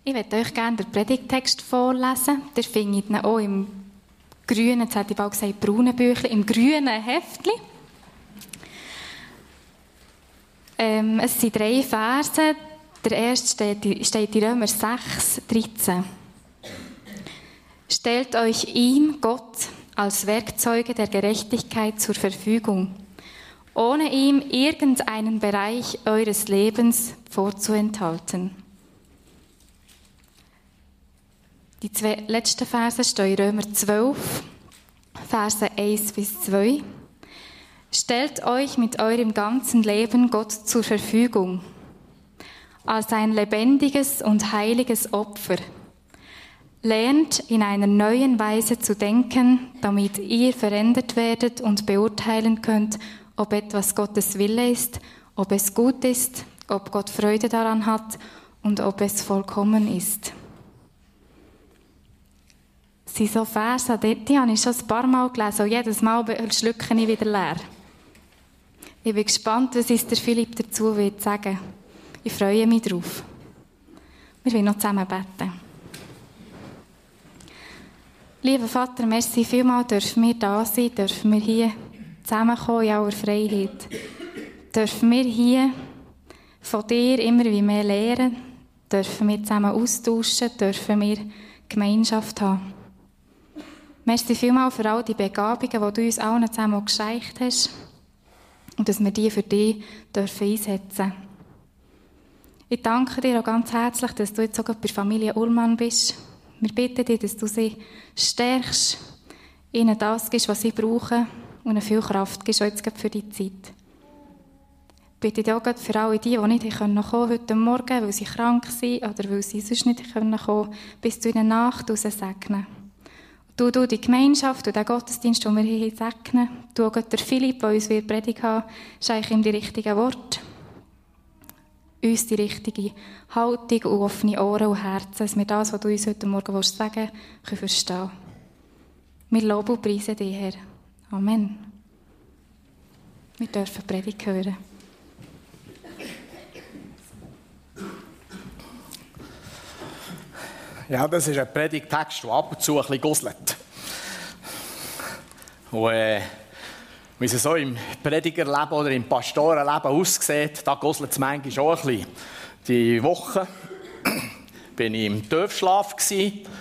Ich möchte euch gerne den Predigttext vorlesen. Der findet ihn auch im grünen, jetzt hätte ich bald gesagt, braunen Büchlein, im grünen Heftchen. Es sind 3 Verse. Der erste steht in Römer 6, 13. Stellt euch ihm, Gott, als Werkzeuge der Gerechtigkeit zur Verfügung, ohne ihm irgendeinen Bereich eures Lebens vorzuenthalten. Die 2 letzten Verse stehen in Römer 12, Verse 1-2. Stellt euch mit eurem ganzen Leben Gott zur Verfügung, als ein lebendiges und heiliges Opfer. Lernt in einer neuen Weise zu denken, damit ihr verändert werdet und beurteilen könnt, ob etwas Gottes Wille ist, ob es gut ist, ob Gott Freude daran hat und ob es vollkommen ist. Das sind so Verse, die habe ich schon ein paar Mal gelesen und jedes Mal schlucke ich wieder leer. Ich bin gespannt, was uns der Philipp dazu wird sagen. Ich freue mich drauf. Wir wollen noch zusammen beten. Lieber Vater, merci vielmals, dürfen wir da sein, dürfen wir hier zusammenkommen in aller Freiheit. Dürfen wir hier von dir immer wie mehr lernen, dürfen wir zusammen austauschen, dürfen wir Gemeinschaft haben. Merci vielmals für all die Begabungen, die du uns allen zusammen geschenkt hast und dass wir die für dich einsetzen dürfen. Ich danke dir auch ganz herzlich, dass du jetzt sogar bei Familie Ullmann bist. Wir bitten dich, dass du sie stärkst, ihnen das gibst, was sie brauchen und ihnen viel Kraft gibst, auch jetzt für die Zeit. Ich bitte dich auch für alle die nicht kommen heute Morgen, weil sie krank sind oder weil sie sonst nicht kommen können, bis zu in der Nacht raus segnen. Du die Gemeinschaft und den Gottesdienst, den wir hier segnen. Du auch der Philipp, der uns Predigt haben, schenke ihm die richtigen Worte. Uns die richtige Haltung und offene Ohren und Herzen, dass wir das, was du uns heute Morgen sagen willst, können verstehen. Wir loben und preisen dich, Herr. Amen. Wir dürfen Predigt hören. Ja, das ist ein Predigttext, der ab und zu ein bisschen gusselt. Und wie es so im Predigerleben oder im Pastorenleben aussieht, da gusselt es manchmal schon ein bisschen. Die Woche war ich im Tiefschlaf. Es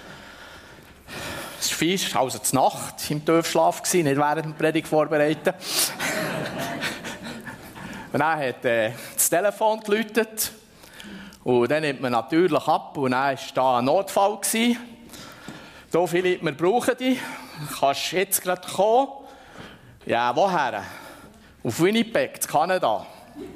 ist fies, also zur Nacht im Tiefschlaf, nicht während dem Predigt vorbereiten. Und dann hat das Telefon geläutet. Und dann nimmt man natürlich ab und dann war da ein Notfall. So, Philipp, wir brauchen dich. Kannst du jetzt gerade kommen? Ja, woher? Auf Winnipeg, in Kanada.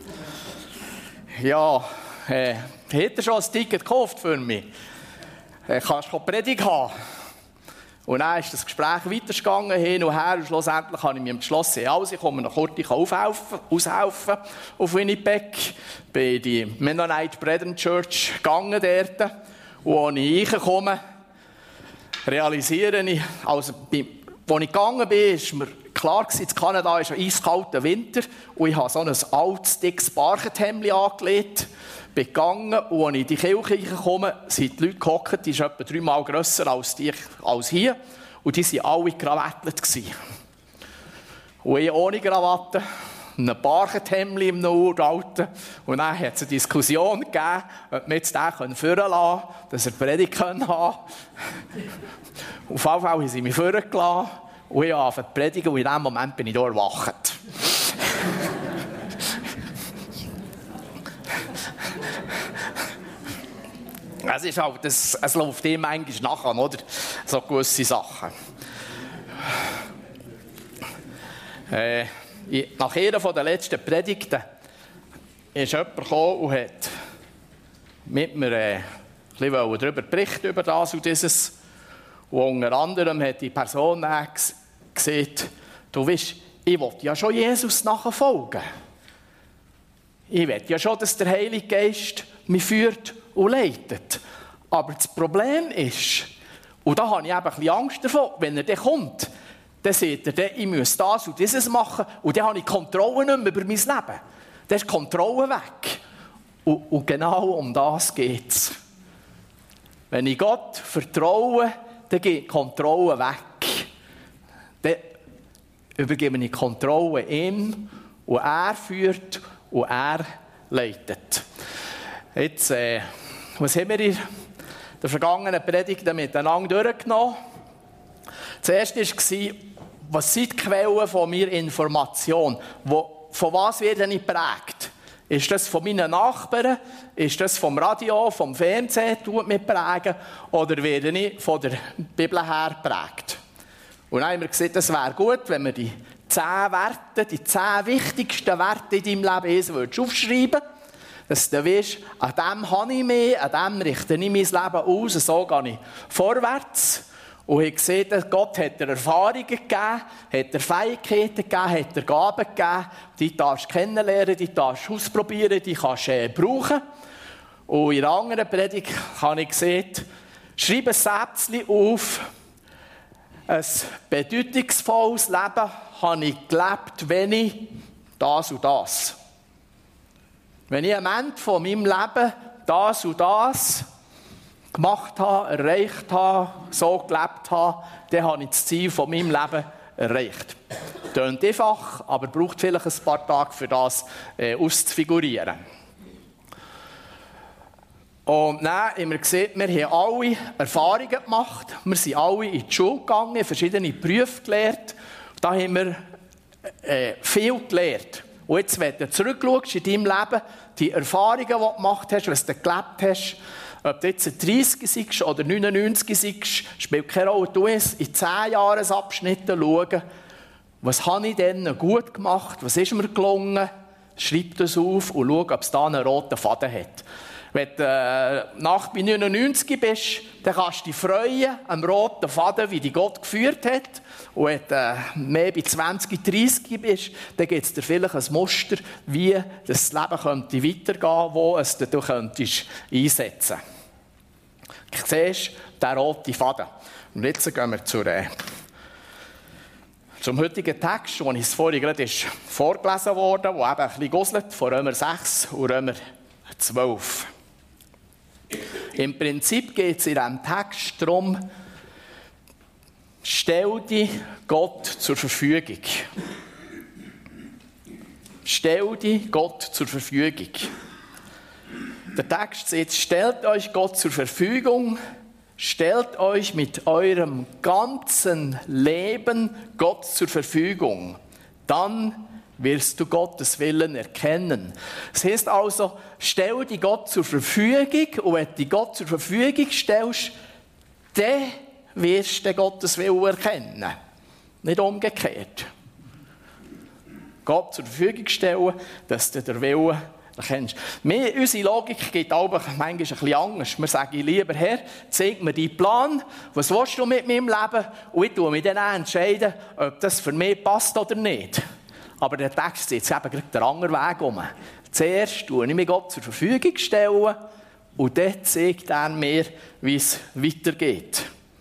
Ja, hat er schon ein Ticket gekauft für mich? Kannst du Predigt haben? Und dann ist das Gespräch weitergegangen, hin und her, und schlussendlich habe ich mich entschlossen, also ich komme noch kurz aushelfen auf Winnipeg, bin in die Mennonite Brethren Church gegangen dort, und als ich reinkomme, realisiere ich, also, als ich gegangen bin, ist mir klar gewesen, in Kanada ist ein eiskalter Winter, und ich habe so ein altes, dickes Barchenhemd angelegt, bin gegangen, und als ich in die Kirche reinkomme, sind die Leute gehockt, die ist etwa 3-mal grösser als hier, und die waren alle krawattelt. Und ich ohne Krawatte, ein Barchenhemd im Uralten, und dann hat es eine Diskussion gegeben, ob wir jetzt den führen lassen können, dass er Predigt haben kann. Auf jeden Fall haben sie mich führen gelassen, und ich habe angefangen zu predigen, und in diesem Moment bin ich da erwacht. Es ist halt, es läuft dem manchmal nachher, oder? So gewisse Sachen. Nach einer der letzten Predigten ist jemand gekommen und hat mit mir ein bisschen darüber berichten, über das und dieses. Und unter anderem hat die Person gesagt, du weißt, ich will ja schon Jesus nachfolgen. Ich will ja schon, dass der Heilige Geist mich führt und leitet. Aber das Problem ist, und da habe ich eben ein bisschen Angst davor, wenn er dann kommt, dann sagt er, ich muss das und dieses machen, und dann habe ich Kontrolle nicht mehr über mein Leben. Dann ist die Kontrolle weg. Und genau um das geht es. Wenn ich Gott vertraue, dann geht die Kontrolle weg. Dann übergebe ich die Kontrolle ihm und er führt und er leitet. Jetzt, was haben wir in der vergangenen Predigt miteinander durchgenommen? Zuerst war, was sind die Quellen von meiner Information? Von was werde ich geprägt? Ist das von meinen Nachbarn? Ist das vom Radio, vom Fernsehen, tut mich prägen? Oder werde ich von der Bibel her geprägt? Und dann haben wir gesagt, es wäre gut, wenn wir die 10 Werte, die 10 wichtigsten Werte in deinem Leben aufschreiben würdest. Dass du weißt, an dem habe ich mich, an dem richte ich mein Leben aus, so gehe ich vorwärts. Und ich sehe, dass Gott hat dir Erfahrungen gegeben, hat dir Fähigkeiten gegeben, hat dir Gaben gegeben. Die darfst du kennenlernen, die darfst du ausprobieren, die kannst du brauchen. Und in einer anderen Predigt habe ich gesehen, schreibe ein Sätzchen auf, ein bedeutungsvolles Leben habe ich gelebt, wenn ich das und das. Wenn ich am Ende von meinem Leben das und das gemacht habe, erreicht habe, so gelebt habe, dann habe ich das Ziel von meinem Leben erreicht. Tönt einfach, aber braucht vielleicht ein paar Tage, für das auszufigurieren. Und dann haben wir gesehen, wir haben alle Erfahrungen gemacht. Wir sind alle in die Schule gegangen, verschiedene Berufe gelernt. Da haben wir viel gelernt. Und jetzt, wenn du zurückschaust in deinem Leben, die Erfahrungen, die du gemacht hast, was du gelebt hast, ob du jetzt 30 bist oder 99 bist, spielt keine Rolle. Du musst in 10 Jahresabschnitten schauen, was habe ich denn gut gemacht, was ist mir gelungen, schreib das auf und schau, ob es da einen roten Faden hat. Wenn du nach bei 99 bist, dann kannst du dich freuen am roten Faden, wie dich Gott geführt hat. Und wenn du mehr bei 20, 30 bist, dann gibt es dir vielleicht ein Muster, wie das Leben könnte weitergehen, wo es du könntest einsetzen. Du siehst den roten Faden. Und jetzt gehen wir zum heutigen Text, wo ich vorhin gerade vorgelesen wurde, wo eben ein bisschen gusselt, von Römer 6 und Römer 12. Im Prinzip geht es in diesem Text darum, stell dich Gott zur Verfügung. Stell dich Gott zur Verfügung. Der Text sagt, stellt euch Gott zur Verfügung, stellt euch mit eurem ganzen Leben Gott zur Verfügung. Dann wirst du Gottes Willen erkennen. Das heisst also, stell dich Gott zur Verfügung und wenn du Gott zur Verfügung stellst, dann wirst du Gottes Willen erkennen. Nicht umgekehrt. Gott zur Verfügung stellen, dass du den Willen erkennst. Unsere Logik geht aber manchmal ein bisschen anders. Wir sagen, lieber Herr, zeig mir deinen Plan, was willst du mit meinem Leben? Und ich tue mich dann entscheiden, ob das für mich passt oder nicht. Aber der Text ist jetzt eben gerade der andere Weg um. Zuerst stelle ich mich Gott zur Verfügung stellen und dann zeigt er mir, wie es weitergeht.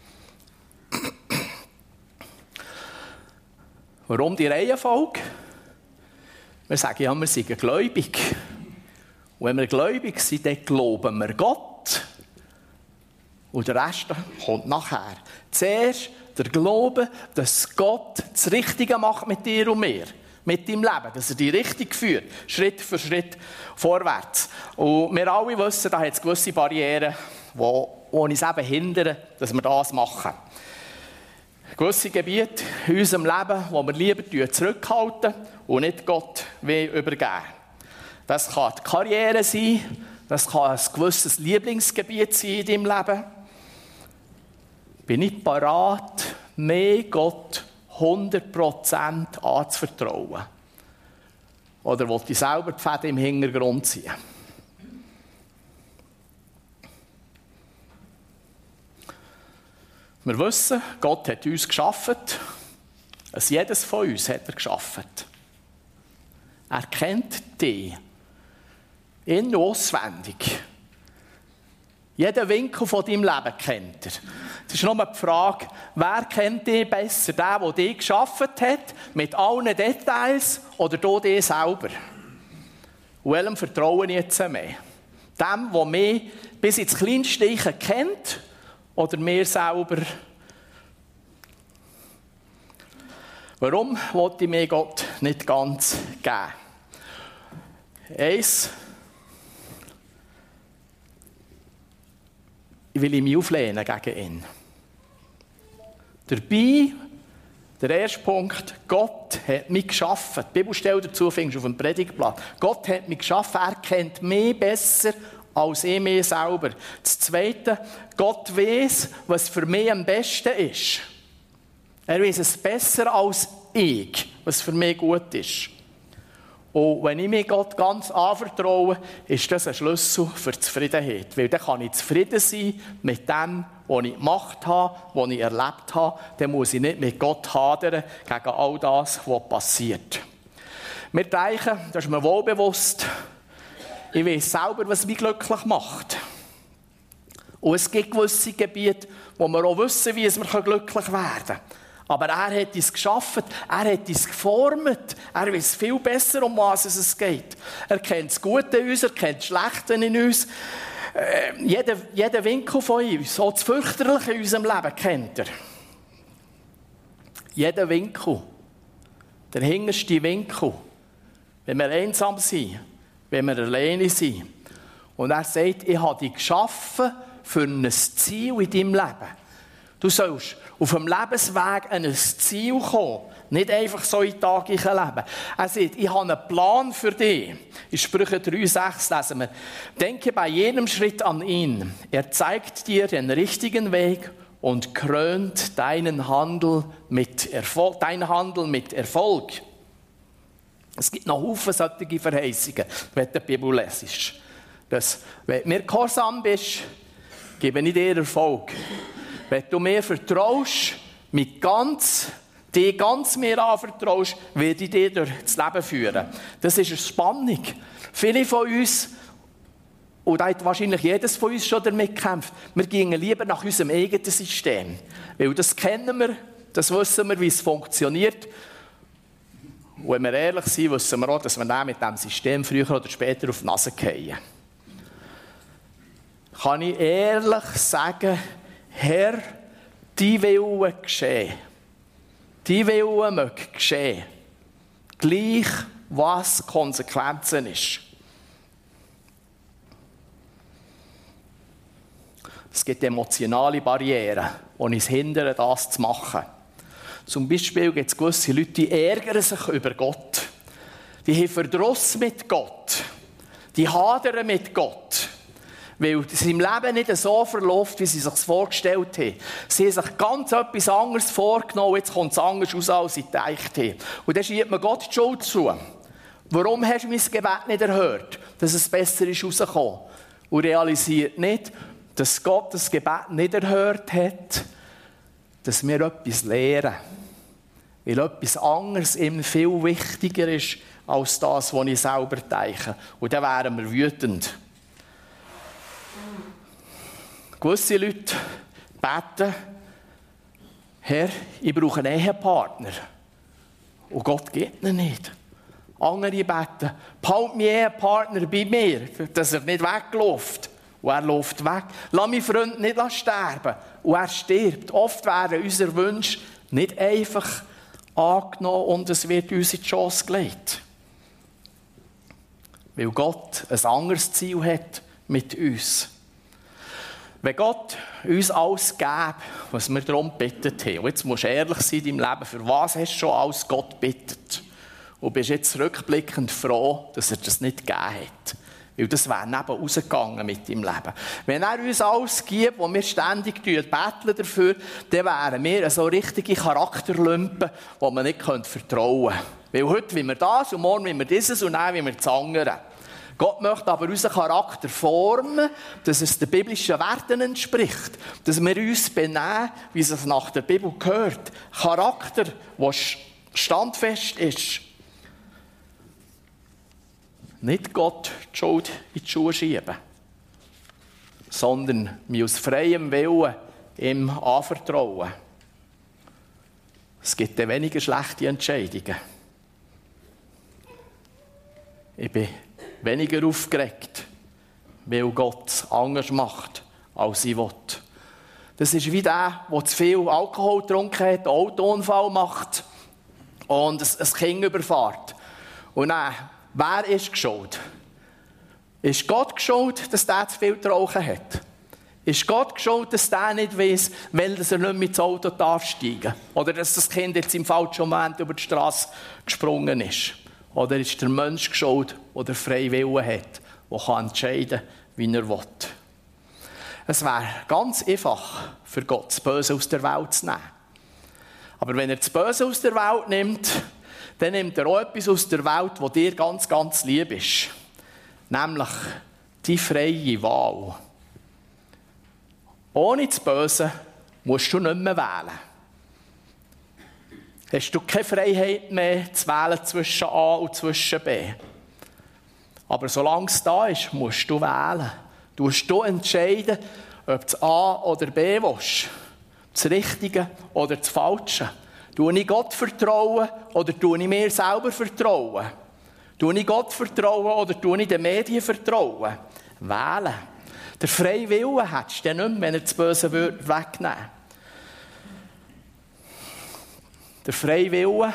Warum die Reihenfolge? Wir sagen ja, wir sind gläubig. Und wenn wir gläubig sind, dann glauben wir Gott. Und der Rest kommt nachher. Zuerst der Glaube, dass Gott das Richtige macht mit dir und mir. Mit deinem Leben, dass er dich richtig führt, Schritt für Schritt vorwärts. Und wir alle wissen, da hat es gewisse Barrieren, die uns eben hindern, dass wir das machen. Gewisse Gebiete in unserem Leben, wo wir lieber zurückhalten und nicht Gott übergeben. Das kann die Karriere sein, das kann ein gewisses Lieblingsgebiet sein in deinem Leben. Bin ich bereit, mehr Gott 100% anzuvertrauen? Oder will ich selber die Fäden im Hintergrund ziehen? Wir wissen, Gott hat uns geschaffen. Jedes von uns hat er geschaffen. Er kennt dich. In- und auswendig. Jeden Winkel von deinem Leben kennt er. Es ist nur die Frage, wer kennt dich besser? Der dich geschaffen hat, mit allen Details, oder du dich selber? Und welchem vertraue ich jetzt mehr? Dem, der mich bis ins kleinste kennt, oder mir selber. Warum wollte ich mir Gott nicht ganz geben? Eins, ich will mich auflehnen gegen ihn. Dabei, der erste Punkt, Gott hat mich geschaffen. Die Bibelstelle dazu findest du auf dem Predigtblatt. Gott hat mich geschaffen, er kennt mich besser als ich mich selber. Das Zweite, Gott weiss, was für mich am besten ist. Er weiss es besser als ich, was für mich gut ist. Und wenn ich mich Gott ganz anvertraue, ist das ein Schlüssel für Zufriedenheit. Weil dann kann ich zufrieden sein mit dem, was ich gemacht habe, was ich erlebt habe. Dann muss ich nicht mit Gott hadern gegen all das, was passiert. Wir denken, das ist mir wohl bewusst, ich weiß selber, was mich glücklich macht. Und es gibt gewisse Gebiete, wo wir auch wissen, wie wir glücklich werden können. Aber er hat uns geschaffen, er hat uns geformt, er weiß viel besser, um was es geht. Er kennt das Gute in uns, er kennt das Schlechte in uns. Jeden Winkel von uns, auch das Fürchterliche in unserem Leben kennt er. Jeden Winkel. Der hinterste Winkel. Wenn wir einsam sind, wenn wir alleine sind. Und er sagt, ich habe dich geschaffen für ein Ziel in deinem Leben. Du sollst auf dem Lebensweg an ein Ziel kommen. Nicht einfach so in den Tag leben. Er sagt, ich habe einen Plan für dich. In Sprüche 3,6 lesen wir. Denke bei jedem Schritt an ihn. Er zeigt dir den richtigen Weg und krönt deinen Handel mit Erfolg. Es gibt noch Haufen solche Verheißungen, wenn du die Bibel lesest. Dass, wenn du mir gehorsam bist, gebe ich dir Erfolg. Wenn du mir vertraust, dich ganz mir anvertraust, werde ich dir durch das Leben führen. Das ist eine Spannung. Viele von uns, und da hat wahrscheinlich jedes von uns schon damit gekämpft, wir gingen lieber nach unserem eigenen System. Weil das kennen wir, das wissen wir, wie es funktioniert. Und wenn wir ehrlich sind, wissen wir auch, dass wir dann mit diesem System früher oder später auf die Nase fallen. Kann ich ehrlich sagen, Herr, dein Wille geschehen. Dein Wille möge geschehen. Gleich, was Konsequenzen ist. Es gibt emotionale Barrieren, die uns hindern, das zu machen. Zum Beispiel gibt es gewisse Leute, die ärgern sich über Gott. Die haben Verdruss mit Gott. Die hadern mit Gott. Weil es im Leben nicht so verläuft, wie sie sich vorgestellt haben. Sie haben sich ganz etwas anderes vorgenommen, jetzt kommt es anders raus, als sie gedacht haben. Und dann schiebt man Gott die Schuld zu. Warum hast du mein Gebet nicht erhört, dass es besser ist rausgekommen? Und realisiert nicht, dass Gott das Gebet nicht erhört hat, dass wir etwas lernen. Weil etwas anderes ihm viel wichtiger ist, als das, was ich selber denke. Und dann wären wir wütend. Gewisse Leute beten, Herr, ich brauche einen Ehepartner. Und Gott gibt ihn nicht. Andere beten, behalte meinen Ehepartner bei mir, dass er nicht wegläuft. Und er läuft weg. Lass meinen Freund nicht sterben. Und er stirbt. Oft werden unsere Wünsche nicht einfach angenommen und es wird uns in die Chance gelegt. Weil Gott ein anderes Ziel hat mit uns. Wenn Gott uns alles gäbe, was wir darum gebeten haben, und jetzt musst du ehrlich sein in deinem Leben, für was hast du schon alles Gott gebeten? Und bist jetzt rückblickend froh, dass er das nicht gegeben hat. Weil das wäre neben rausgegangen mit deinem Leben. Wenn er uns alles gibt, wo wir ständig betteln dafür, dann wären wir so richtige Charakterlümpen, die man nicht vertrauen könnte. Weil heute wollen wir das und morgen wollen wir dieses und dann wollen wir das andere. Gott möchte aber unseren Charakter formen, dass es den biblischen Werten entspricht. Dass wir uns benehmen, wie es nach der Bibel gehört. Charakter, der standfest ist. Nicht Gott die Schuld in die Schuhe schieben, sondern mich aus freiem Willen ihm anvertrauen. Es gibt dann weniger schlechte Entscheidungen. Ich bin weniger aufgeregt, weil Gott es anders macht, als ich will. Das ist wie der zu viel Alkohol getrunken hat, einen Autounfall macht und ein Kind überfährt. Und dann, wer ist schuld? Ist Gott schuld, dass der zu viel geraucht hat? Ist Gott schuld, dass der nicht weiss, weil er nicht mehr ins Auto steigen darf? Oder dass das Kind jetzt im falschen Moment über die Straße gesprungen ist? Oder ist der Mensch schuld, der den freien Willen hat, der entscheiden kann, wie er will? Es wäre ganz einfach für Gott, das Böse aus der Welt zu nehmen. Aber wenn er das Böse aus der Welt nimmt, dann nimmt er auch etwas aus der Welt, das dir ganz, ganz lieb ist. Nämlich die freie Wahl. Ohne das Böse musst du nicht mehr wählen. Hast du keine Freiheit mehr zu wählen zwischen A und zwischen B. Aber solange es da ist, musst du wählen. Du musst entscheiden, ob du A oder B willst. Das Richtige oder das Falsche. Tue ich Gott vertrauen oder tue ich mir selber vertrauen? Tue ich Gott vertrauen oder tue ich den Medien vertrauen? Wählen. Der freie Wille hättest du nicht mehr, wenn er das Böse wegnehmen würde. Der freie Wille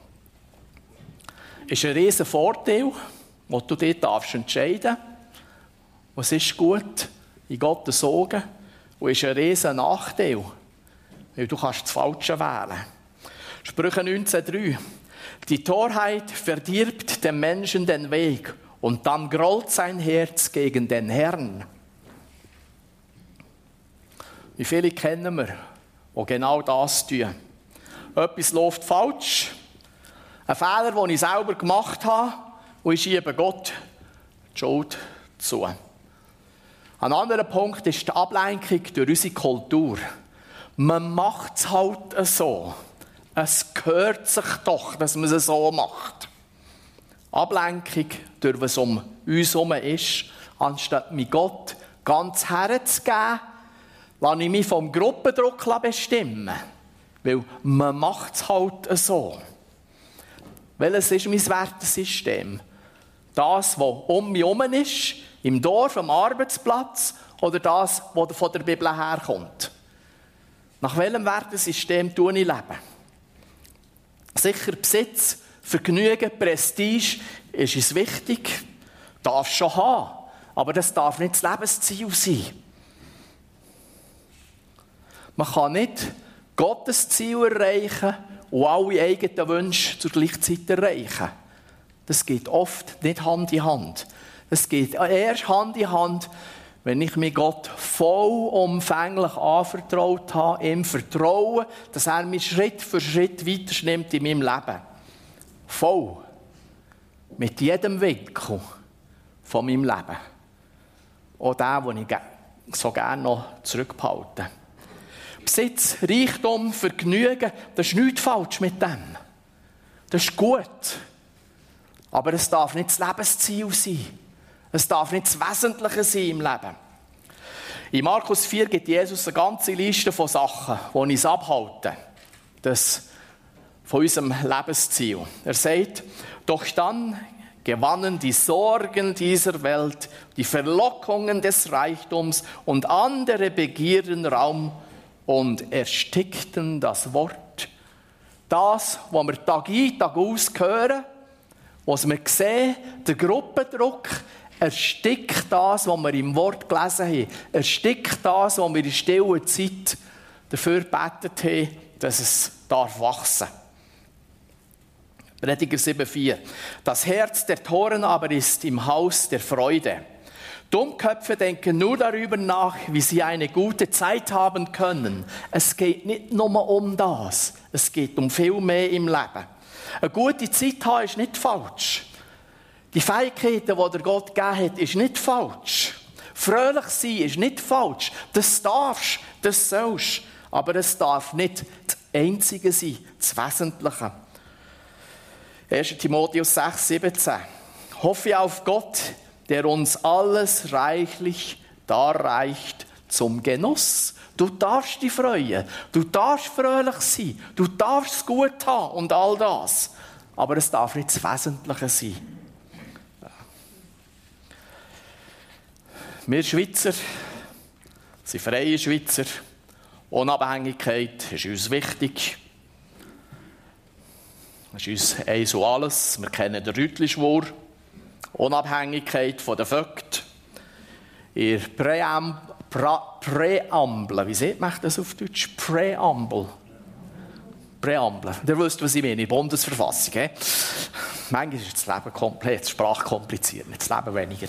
ist ein riesen Vorteil, den du dir entscheiden darfst. Was ist gut in Gottes Augen und ist ein riesen Nachteil, weil du kannst das Falsche wählen. Sprüche 19,3. Die Torheit verdirbt dem Menschen den Weg und dann grollt sein Herz gegen den Herrn. Wie viele kennen wir, die genau das tun? Etwas läuft falsch, ein Fehler, den ich selber gemacht habe, und ich schiebe Gott die Schuld zu. Ein anderer Punkt ist die Ablenkung durch unsere Kultur. Man macht es halt so. Es gehört sich doch, dass man es so macht. Ablenkung durch was um uns herum ist, anstatt mit Gott ganz herzugeben, lasse ich mich vom Gruppendruck bestimmen. Weil man macht es halt so. Welches ist mein Wertesystem? Das, was um mich herum ist, im Dorf, am Arbeitsplatz, oder das, was von der Bibel herkommt? Nach welchem Wertesystem tue ich leben? Sicher Besitz, Vergnügen, Prestige ist es wichtig. Darf es schon haben. Aber das darf nicht das Lebensziel sein. Man kann nicht Gottes Ziel erreichen und alle eigenen Wünsche zur gleichen Zeit erreichen. Das geht oft nicht Hand in Hand. Das geht erst Hand in Hand, wenn ich mir Gott vollumfänglich anvertraut habe, im Vertrauen, dass er mich Schritt für Schritt weiternimmt in meinem Leben. Voll. Mit jedem Winkel von meinem Leben. Auch den, den ich so gerne noch zurückbehalte. Besitz, Reichtum, Vergnügen, da ist nichts falsch mit dem. Das ist gut. Aber es darf nicht das Lebensziel sein. Es darf nicht das Wesentliche sein im Leben. In Markus 4 gibt Jesus eine ganze Liste von Sachen, die uns abhalten. Das von unserem Lebensziel. Er sagt, doch dann gewannen die Sorgen dieser Welt, die Verlockungen des Reichtums und andere Begierden Raum und erstickten das Wort. Das, was wir Tag ein, Tag aus hören, was wir sehen, der Gruppendruck, erstickt das, was wir im Wort gelesen haben. Erstickt das, was wir in stiller Zeit dafür gebetet haben, dass es wachsen darf. Prediger 7,4. Das Herz der Toren aber ist im Haus der Freude. Dummköpfe denken nur darüber nach, wie sie eine gute Zeit haben können. Es geht nicht nur um das. Es geht um viel mehr im Leben. Eine gute Zeit haben ist nicht falsch. Die Fähigkeiten, die der Gott gegeben hat, ist nicht falsch. Fröhlich sein ist nicht falsch. Das darfst, das sollst. Aber es darf nicht das Einzige sein, das Wesentliche. 1. Timotheus 6,17. Hoffe auf Gott, der uns alles reichlich darreicht zum Genuss. Du darfst dich freuen, du darfst fröhlich sein, du darfst es gut haben und all das. Aber es darf nicht das Wesentliche sein. Wir Schweizer sind freie Schweizer. Unabhängigkeit ist uns wichtig. Das ist uns eins und alles. Wir kennen den Rütli-Schwur. Unabhängigkeit von den Vögten. In Präambel. Wie sieht man das auf Deutsch? Präambel. Ihr wisst, was ich meine. Bundesverfassung. He? Manchmal ist das Leben komplett, die Sprache kompliziert, nicht das Leben weniger.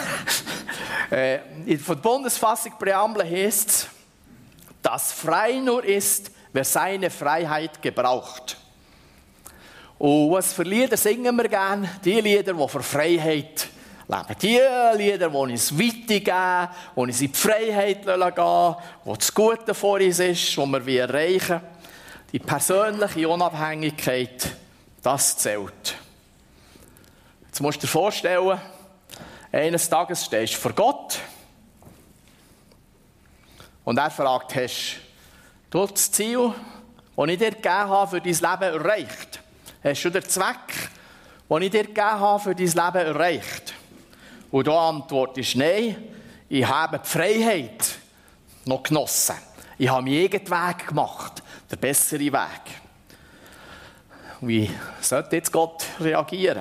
Von der Bundesverfassung Präambel heisst es, dass frei nur ist, wer seine Freiheit gebraucht. Und was für Lieder singen wir gerne? Die Lieder, die für Freiheit leben. Die Lieder, die uns Weite geben, die uns in die Freiheit gehen, wo das Gute vor uns ist, wo wir erreichen wollen. Die persönliche Unabhängigkeit, das zählt. Jetzt musst du dir vorstellen, eines Tages stehst du vor Gott und er fragt, hast du das Ziel, das ich dir gegeben habe, für dein Leben erreicht? Hast du den Zweck, den ich dir gegeben habe, für dein Leben erreicht? Und du antwortest, nein, ich habe die Freiheit noch genossen. Ich habe meinen eigenen Weg gemacht, den besseren Weg. Wie sollte jetzt Gott reagieren?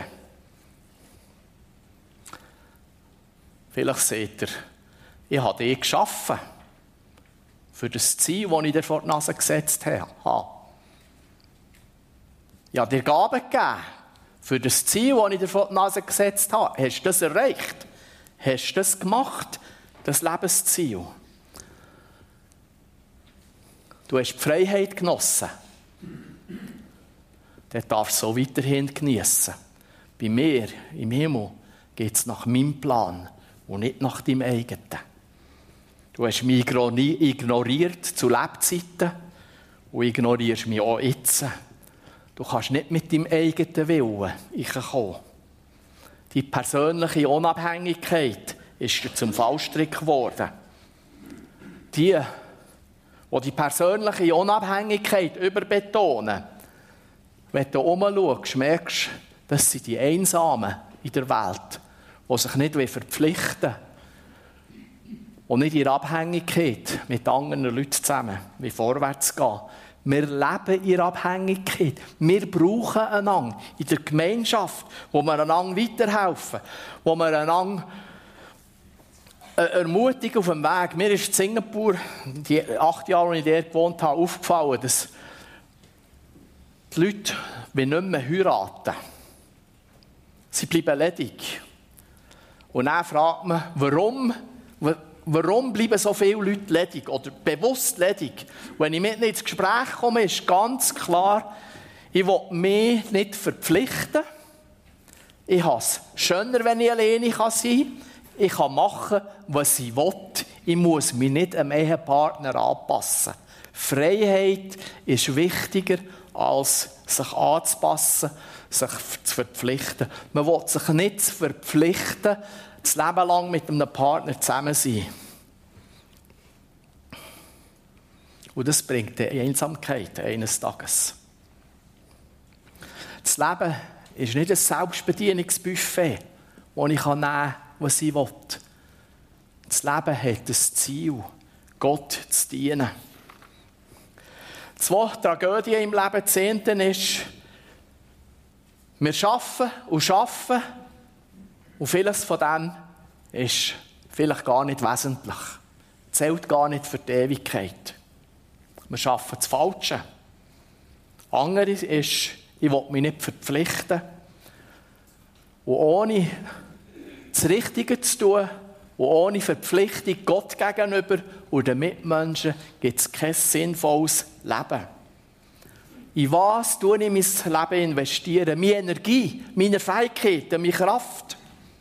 Vielleicht sagt er, ich habe dich geschaffen für das Ziel, das ich dir vor die Nase gesetzt habe. Ich habe dir Gaben gegeben für das Ziel, das ich dir vor die Nase gesetzt habe. Hast du das erreicht? Hast du das gemacht, das Lebensziel? Du hast die Freiheit genossen. Der darf so weiterhin geniessen. Bei mir im Himmel geht es nach meinem Plan und nicht nach deinem eigenen. Du hast mich ignoriert zu Lebzeiten und ignorierst mich auch jetzt. Du kannst nicht mit deinem eigenen Willen kommen. Die persönliche Unabhängigkeit ist dir zum Fallstrick geworden. Die persönliche Unabhängigkeit überbetonen, wenn du umschaust, merkst du, das sind die Einsamen in der Welt, die sich nicht verpflichten und nicht in Abhängigkeit mit anderen Leuten zusammen wie vorwärts gehen. Wir leben in Abhängigkeit. Wir brauchen einander in der Gemeinschaft, wo wir einander weiterhelfen, wo wir einander ermutigen auf dem Weg. Mir ist in Singapur, die 8 Jahre, als ich dort gewohnt habe, aufgefallen, dass die Leute nicht mehr heiraten. Sie bleiben ledig. Und dann fragt man, warum bleiben so viele Leute ledig oder bewusst ledig? Wenn ich mit ihnen ins Gespräch komme, ist ganz klar, ich will mich nicht verpflichten. Ich habe es schöner, wenn ich alleine sein kann. Ich kann machen, was ich will. Ich muss mich nicht einem Ehepartner anpassen. Freiheit ist wichtiger, als sich anzupassen, sich zu verpflichten. Man will sich nicht verpflichten, das Leben lang mit einem Partner zusammen sein. Und das bringt die Einsamkeit eines Tages. Das Leben ist nicht ein Selbstbedienungsbuffet, das ich nehmen kann, was ich will. Das Leben hat das Ziel, Gott zu dienen. 2 Tragödien im Leben. Das eine ist, wir arbeiten und vieles von dem ist vielleicht gar nicht wesentlich. Zählt gar nicht für die Ewigkeit. Wir arbeiten das Falsche. Andere ist, ich will mich nicht verpflichten. Und ohne das Richtige zu tun und ohne Verpflichtung Gott gegenüber und den Mitmenschen gibt es kein sinnvolles Leben. In was tue ich mein Leben investieren? Meine Energie, meine Fähigkeiten, meine Kraft?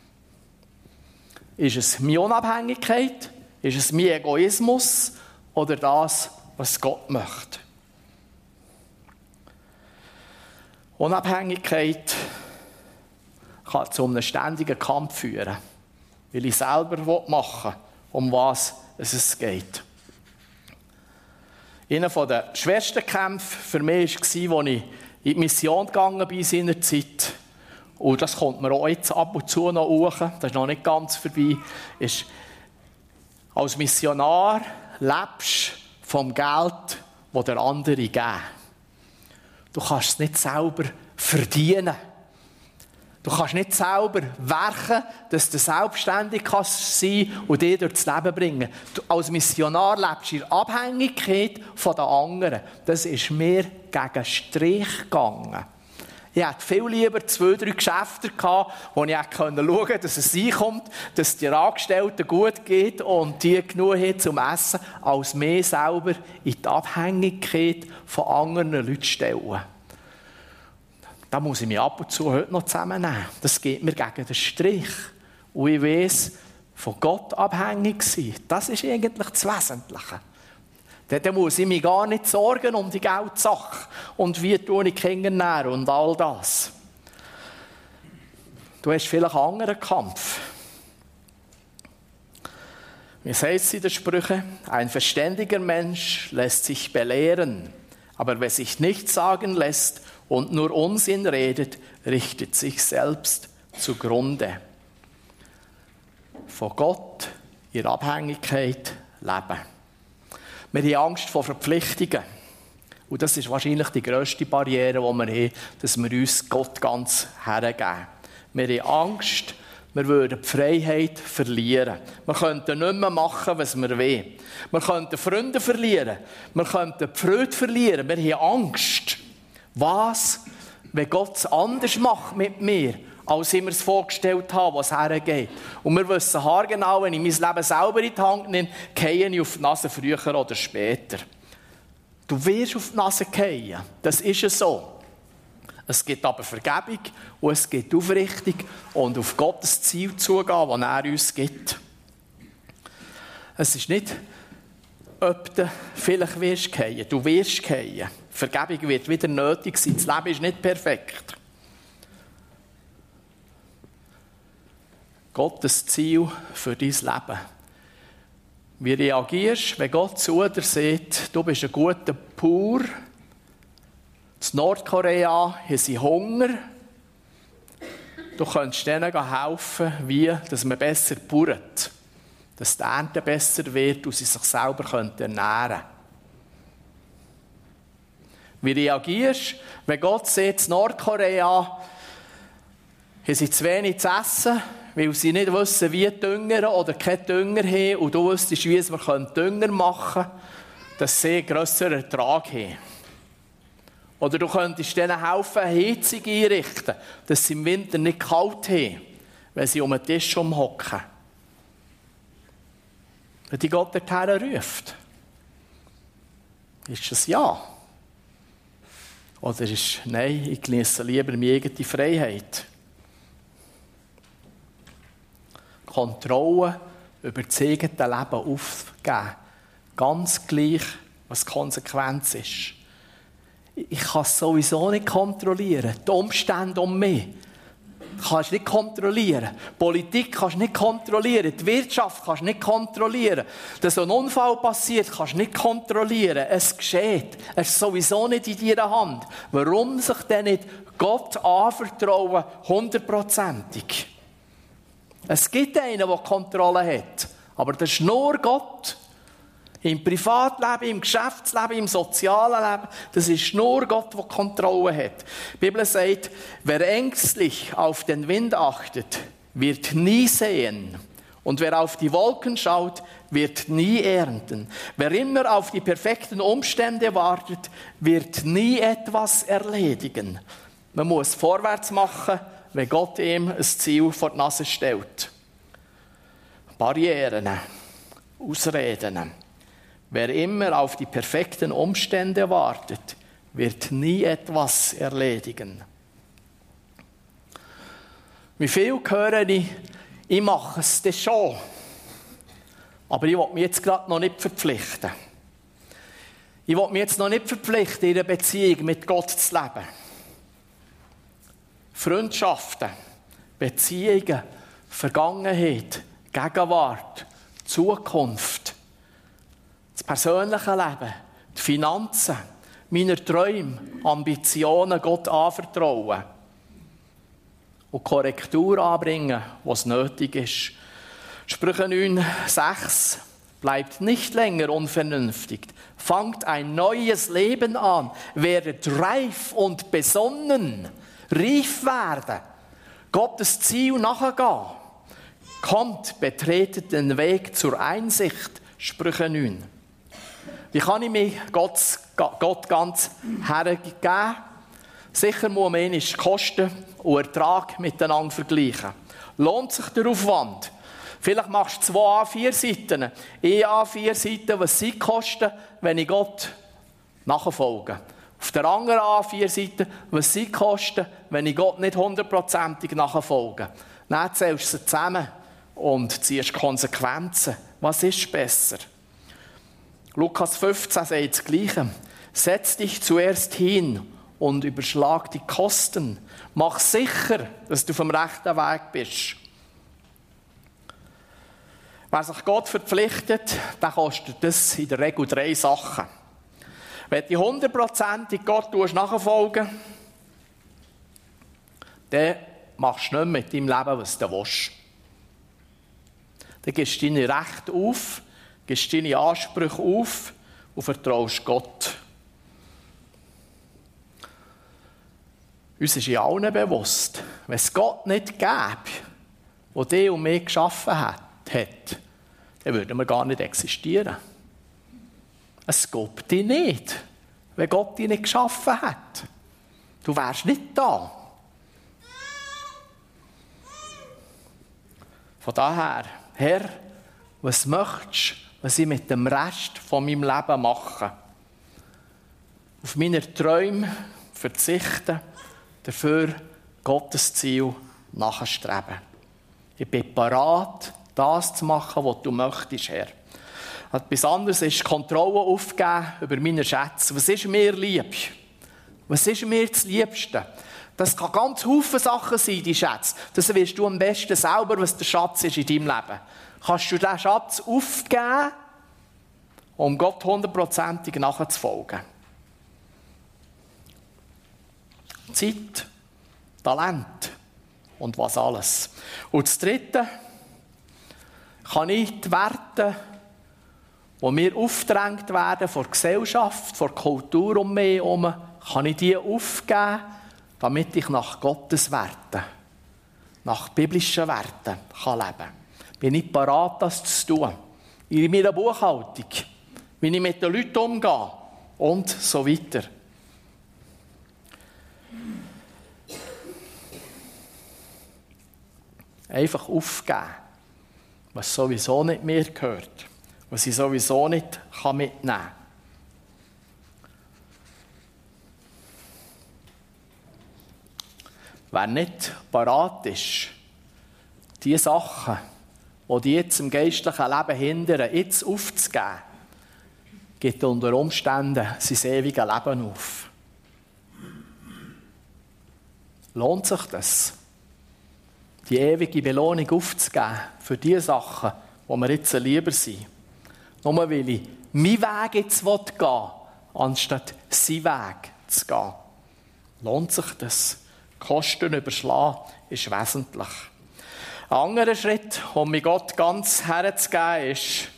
Ist es meine Unabhängigkeit? Ist es mein Egoismus? Oder das, was Gott möchte? Unabhängigkeit kann zu einem ständigen Kampf führen, weil ich selber machen will, um was es geht. Einer der schwersten Kämpfe für mich war, als ich in die Mission gegangen bin in seiner Zeit. Und das kommt mir auch jetzt ab und zu noch hoch, das ist noch nicht ganz vorbei, ist Als Missionar lebst du vom Geld, das der andere geben. Du kannst es nicht selber verdienen. Du kannst nicht selber werken, dass du selbstständig sein kannst und dich durchs Leben bringen. Du als Missionar lebst du in Abhängigkeit von den anderen. Das ist mir gegen den Strich gegangen. Ich hätte viel lieber 2-3 Geschäfte gehabt, wo ich schauen konnte, dass es reinkommt, dass es den Angestellten gut geht und die genug haben zum Essen, als mich selber in die Abhängigkeit von anderen Leuten stellen. Da muss ich mich ab und zu heute noch zusammennehmen. Das geht mir gegen den Strich. Und ich weiss, von Gott abhängig sein, das ist eigentlich das Wesentliche. Dann muss ich mich gar nicht sorgen um die Geldsache und wie tue ich die Kinder ernähren und all das. Du hast vielleicht einen anderen Kampf. Wie heißt es in den Sprüchen? Ein verständiger Mensch lässt sich belehren, aber wer sich nichts sagen lässt und nur Unsinn redet, richtet sich selbst zugrunde. Von Gott in Abhängigkeit leben. Wir haben Angst vor Verpflichtungen. Und das ist wahrscheinlich die grösste Barriere, die wir haben, dass wir uns Gott ganz hergeben. Wir haben Angst, wir würden die Freiheit verlieren. Wir könnten nicht mehr machen, was wir wollen. Wir könnten Freunde verlieren. Wir könnten die Freude verlieren. Wir haben Angst. Was, wenn Gott es anders macht mit mir, als ich mir es vorgestellt habe, was hergeht. Und wir wissen haargenau, wenn ich mein Leben selber in die Hand nehme, gehe ich auf die Nase früher oder später. Du wirst auf die Nase fallen. Das ist es so. Es gibt aber Vergebung und es gibt Aufrichtung und auf Gottes Ziel zugehen, das er uns gibt. Es ist nicht, ob du vielleicht wirst fallen. Du wirst fallen. Vergebung wird wieder nötig sein. Das Leben ist nicht perfekt. Gottes Ziel für dein Leben. Wie reagierst du, wenn Gott zu dir sagt, du bist ein guter Bauer? In Nordkorea haben sie Hunger. Du könntest denen helfen, wie dass man besser bauert. Dass die Ernte besser wird und sie sich selber ernähren können. Wie reagierst du, wenn Gott sagt, in Nordkorea haben sie zu wenig zu essen, weil sie nicht wissen, wie Dünger oder keinen Dünger haben und du wüsstest, wie wir Dünger machen können, dass sie einen grösseren Ertrag haben. Oder du könntest ihnen helfen, eine Heizung einrichten, dass sie im Winter nicht kalt haben, wenn sie um den Tisch hocken. Wenn die Gott dorthin ruft, ist das ja. Oder ist nein, ich genieße lieber meine eigene Freiheit. Kontrolle über das eigene Leben aufgeben. Ganz gleich, was die Konsequenz ist. Ich kann es sowieso nicht kontrollieren. Die Umstände um mich kannst du nicht kontrollieren. Die Politik kannst du nicht kontrollieren. Die Wirtschaft kannst du nicht kontrollieren. Dass so ein Unfall passiert, kannst du nicht kontrollieren. Es geschieht. Es ist sowieso nicht in deiner Hand. Warum sich denn nicht Gott anvertrauen, 100%ig? Es gibt einen, der Kontrolle hat. Aber das ist nur Gott. Im Privatleben, im Geschäftsleben, im sozialen Leben. Das ist nur Gott, der Kontrolle hat. Die Bibel sagt, wer ängstlich auf den Wind achtet, wird nie sehen. Und wer auf die Wolken schaut, wird nie ernten. Wer immer auf die perfekten Umstände wartet, wird nie etwas erledigen. Man muss vorwärts machen, wenn Gott ihm ein Ziel vor die Nase stellt. Barrieren, Ausreden. Wer immer auf die perfekten Umstände wartet, wird nie etwas erledigen. Wie viel höre ich mache es das schon. Aber ich will mich jetzt gerade noch nicht verpflichten. Ich will mich jetzt noch nicht verpflichten, in einer Beziehung mit Gott zu leben. Freundschaften, Beziehungen, Vergangenheit, Gegenwart, Zukunft, das persönliche Leben, die Finanzen, meine Träume, Ambitionen Gott anvertrauen und Korrektur anbringen, was nötig ist. Sprüche 9,6 bleibt nicht länger unvernünftig, fangt ein neues Leben an, werdet reif und besonnen, reif werden, Gottes Ziel nachgehen. Kommt, betretet den Weg zur Einsicht, Sprüche 9. Wie kann ich mich Gott ganz hergeben? Sicher muss man die Kosten und Ertrag miteinander vergleichen. Lohnt sich der Aufwand? Vielleicht machst du 2 A4-Seiten. Eine A4-Seite, was sie kosten, wenn ich Gott nachfolge. Auf der anderen A4-Seite, was sie kosten, wenn ich Gott nicht 100%ig nachfolge. Dann zählst du sie zusammen und ziehst Konsequenzen. Was ist besser? Lukas 15 sagt das Gleiche. Setz dich zuerst hin und überschlag die Kosten. Mach sicher, dass du vom rechten Weg bist. Wer sich Gott verpflichtet, dann kostet das in der Regel 3 Sachen. Wenn du 100%ig Gott nachfolgen, dann machst du nicht mit deinem Leben, was du willst. Dann gibst du deine Rechte auf, gibst deine Ansprüche auf und vertraust Gott. Uns ist ja allen bewusst, wenn es Gott nicht gäbe, der dich und mich geschaffen hat, dann würden wir gar nicht existieren. Es gibt dich nicht, wenn Gott dich nicht geschaffen hat. Du wärst nicht da. Von daher, Herr, was möchtest du, was ich mit dem Rest von meinem Leben mache? Auf meine Träume verzichten, dafür Gottes Ziel nachstreben. Ich bin bereit, das zu machen, was du möchtest, Herr. Etwas anderes ist Kontrolle aufgeben über meine Schätze. Was ist mir lieb? Was ist mir das Liebste? Das kann ganz viele Sachen sein, die Schätze. Das weißt du am besten selber, was der Schatz ist in deinem Leben. Kannst du diesen Schatz aufgeben, um Gott 100%ig nachzufolgen? Zeit, Talent und was alles. Und das Dritte, kann ich die Werte, die mir aufgedrängt werden von der Gesellschaft, von der Kultur um mich herum, kann ich die aufgeben, damit ich nach Gottes Werten, nach biblischen Werten kann leben. Bin ich bereit, das zu tun? In meiner Buchhaltung, wie ich mit den Leuten umgehe und so weiter. Einfach aufgeben, was sowieso nicht mir gehört, was ich sowieso nicht mitnehmen kann. Wer nicht parat ist, die Sachen, die dich jetzt im geistlichen Leben hindern, jetzt aufzugeben, gibt unter Umständen sein ewiges Leben auf. Lohnt sich das? Die ewige Belohnung aufzugeben für die Sachen, die mir jetzt lieber sind. Nur weil ich meinen Weg jetzt gehen will, anstatt seinen Weg zu gehen. Lohnt sich das? Kosten überschlagen ist wesentlich. Ein anderer Schritt, um mich Gott ganz herzugeben, ist,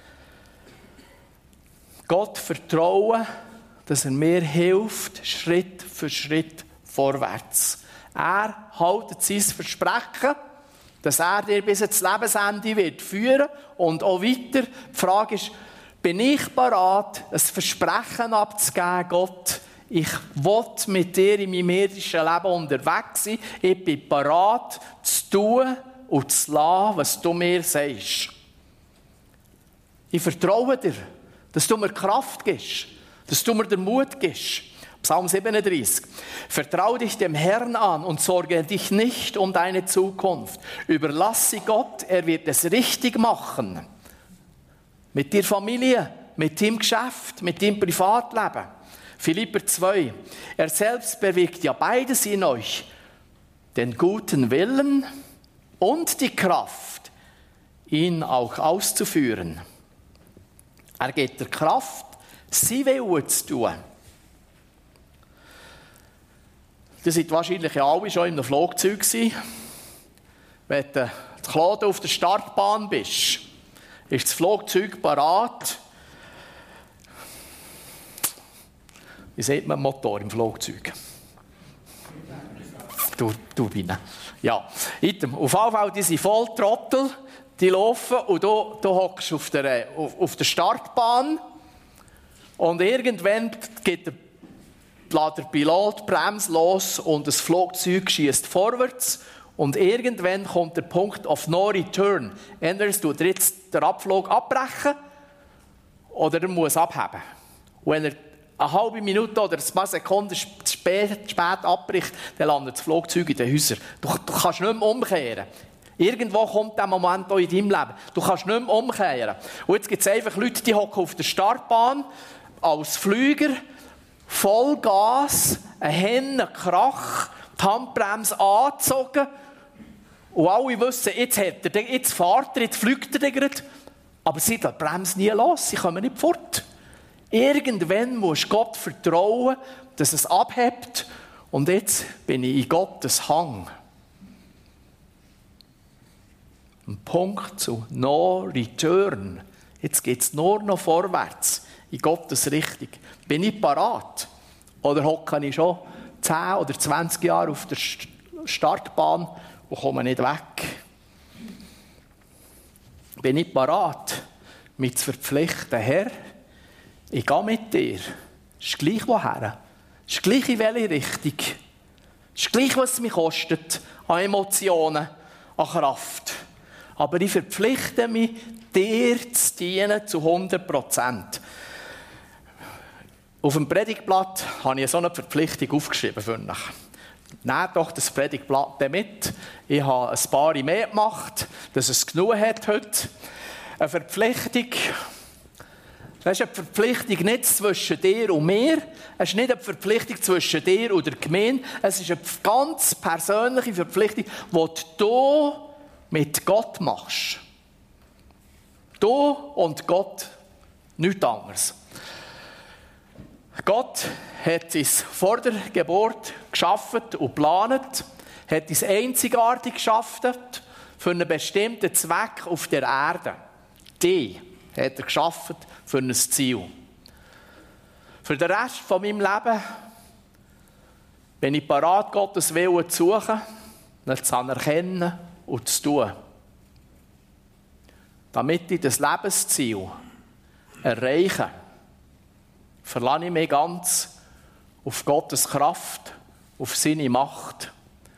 Gott vertrauen, dass er mir hilft, Schritt für Schritt vorwärts. Er hält sein Versprechen, dass er dir bis ins Lebensende wird führen und auch weiter. Die Frage ist, bin ich bereit, ein Versprechen abzugeben, Gott, ich will mit dir in meinem irdischen Leben unterwegs sein. Ich bin bereit, zu tun und zu lassen, was du mir sagst. Ich vertraue dir, dass du mir Kraft gibst, dass du mir den Mut gibst. Psalm 37. Vertraue dich dem Herrn an und sorge dich nicht um deine Zukunft. Überlass sie Gott, er wird es richtig machen. Mit der Familie, mit dem Geschäft, mit dem Privatleben. Philipper 2. Er selbst bewirkt ja beides in euch. Den guten Willen und die Kraft, ihn auch auszuführen. Er gibt dir Kraft, sein Willen zu tun. Ihr seid wahrscheinlich ja alle schon in einem Flugzeug gewesen. Wenn du zu Claude auf der Startbahn bist, ist das Flugzeug parat. Wie sieht man Motor im Flugzeug? Turbine. Ja, auf jeden Fall, die sind voll Trottel, die laufen und du hockst auf der Startbahn und irgendwann lässt der Pilot die Bremse los und das Flugzeug schießt vorwärts und irgendwann kommt der Punkt of no return. Entweder tut er jetzt den Abflug abbrechen oder er muss abheben. Und wenn er eine halbe Minute oder ein paar Sekunden spät abbricht, dann landet das Flugzeug in den Häusern. Du kannst nicht mehr umkehren. Irgendwo kommt der Moment auch in deinem Leben. Du kannst nicht mehr umkehren. Und jetzt gibt es einfach Leute, die hocken auf der Startbahn als Flüger, Vollgas, ein Hennenkrach, die Handbremse angezogen. Und alle wissen, jetzt fährt er, jetzt fliegt er gerade. Aber sie lassen die Bremse nie los, sie kommen nicht fort. Irgendwann musst du Gott vertrauen, dass es abhebt. Und jetzt bin ich in Gottes Hang. Ein Punkt zu No Return. Jetzt geht es nur noch vorwärts, in Gottes Richtung. Bin ich parat? Oder hocke ich schon 10 oder 20 Jahre auf der Startbahn und komme nicht weg? Bin ich parat, mich zu verpflichten, Herr? Ich gehe mit dir. Es ist gleich woher. Es ist gleich in welche Richtung. Es ist gleich, was es mich kostet. An Emotionen, an Kraft. Aber ich verpflichte mich, dir zu dienen zu 100%. Auf dem Predigtblatt habe ich so eine Verpflichtung aufgeschrieben für euch. Nehmt doch das Predigtblatt mit. Ich habe ein paar mehr gemacht, dass es genug hat heute. Eine Verpflichtung. Das ist eine Verpflichtung nicht zwischen dir und mir. Es ist nicht eine Verpflichtung zwischen dir und der Gemeinde. Es ist eine ganz persönliche Verpflichtung, die du mit Gott machst. Du und Gott, nichts anderes. Gott hat uns vor der Geburt geschaffen und geplant, hat uns einzigartig geschaffen für einen bestimmten Zweck auf der Erde. Die hat er geschaffen für ein Ziel. Für den Rest von meinem Leben bin ich bereit, Gottes Willen zu suchen, ihn zu anerkennen und zu tun. Damit ich das Lebensziel erreiche, verlasse ich mich ganz auf Gottes Kraft, auf seine Macht.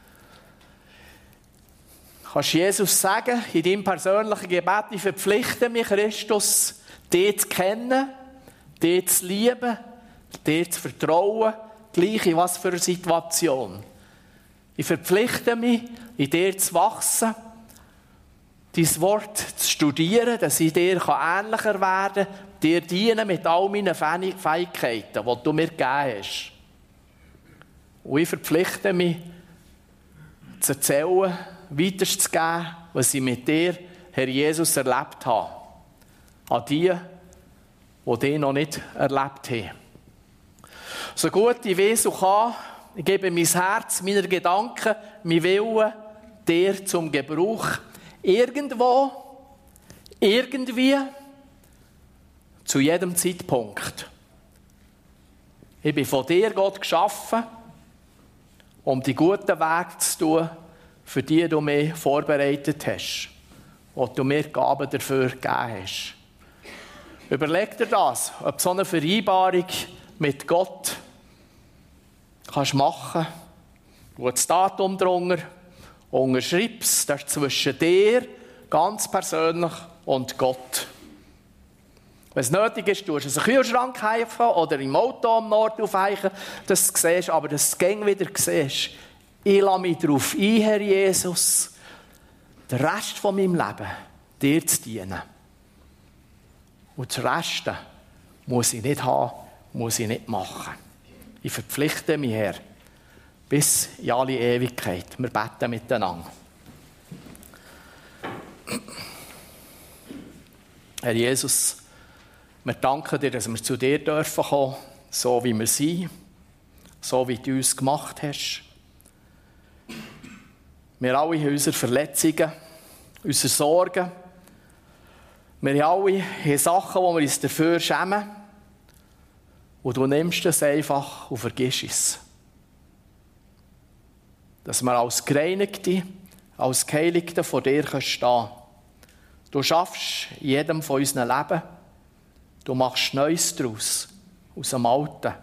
Kannst du Jesus sagen, in deinem persönlichen Gebet, ich verpflichte mich, Christus, dich zu kennen, dich zu lieben, dir zu vertrauen, gleich in was für eine Situation. Ich verpflichte mich, in dir zu wachsen, dein Wort zu studieren, dass ich dir ähnlicher werden kann, dir dienen mit all meinen Fähigkeiten, die du mir gegeben hast. Und ich verpflichte mich, zu erzählen, weiterzugeben, was ich mit dir, Herr Jesus, erlebt habe. An die dich noch nicht erlebt haben. So gut ich weiss und kann, ich gebe mein Herz, meine Gedanken, mein Willen dir zum Gebrauch. Irgendwo, irgendwie, zu jedem Zeitpunkt. Ich bin von dir, Gott, geschaffen, um die guten Wege zu tun, für die du mich vorbereitet hast, und du mir Gaben dafür gegeben hast. Überleg dir das, ob du so eine Vereinbarung mit Gott kannst machen, wo das Datum drunter unterschreibst, das ist zwischen dir, ganz persönlich, und Gott. Wenn es nötig ist, tust du einen Kühlschrank helfen oder im Auto am Nord aufheichen, dass du siehst, aber dass du es wieder siehst. Ich lasse mich darauf ein, Herr Jesus, den Rest von meinem Leben dir zu dienen. Und das Rest muss ich nicht haben, muss ich nicht machen. Ich verpflichte mich, Herr, bis in alle Ewigkeit. Wir beten miteinander. Herr Jesus, wir danken dir, dass wir zu dir dürfen kommen, so wie wir sind, so wie du uns gemacht hast. Wir alle haben unsere Verletzungen, unsere Sorgen. Wir alle haben Sachen, wo wir uns dafür schämen. Und du nimmst es einfach und vergisst es. Dass wir als Gereinigte, als Geheiligte vor dir stehen können. Du schaffst in jedem von unseren Leben. Du machst Neues daraus, aus dem Alten.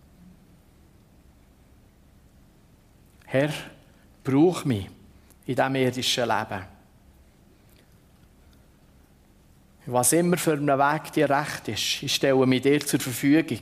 Herr, brauch mich in diesem irdischen Leben. Was immer für einen Weg dir recht ist, ich stelle mich dir zur Verfügung.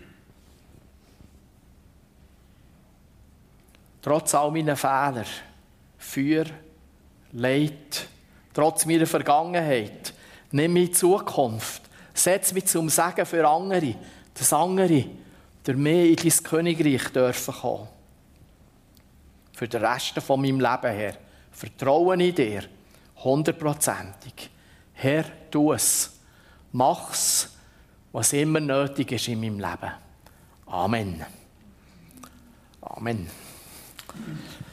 Trotz all meiner Fehler, Feuer, Leid, trotz meiner Vergangenheit, nimm mich in die Zukunft, setz mich zum Segen für andere, dass andere durch mich in dein Königreich dürfen kommen. Für den Rest von meinem Leben, Herr, vertraue ich dir, 100%. Herr, tu es. Mach's, was immer nötig ist in meinem Leben. Amen. Amen.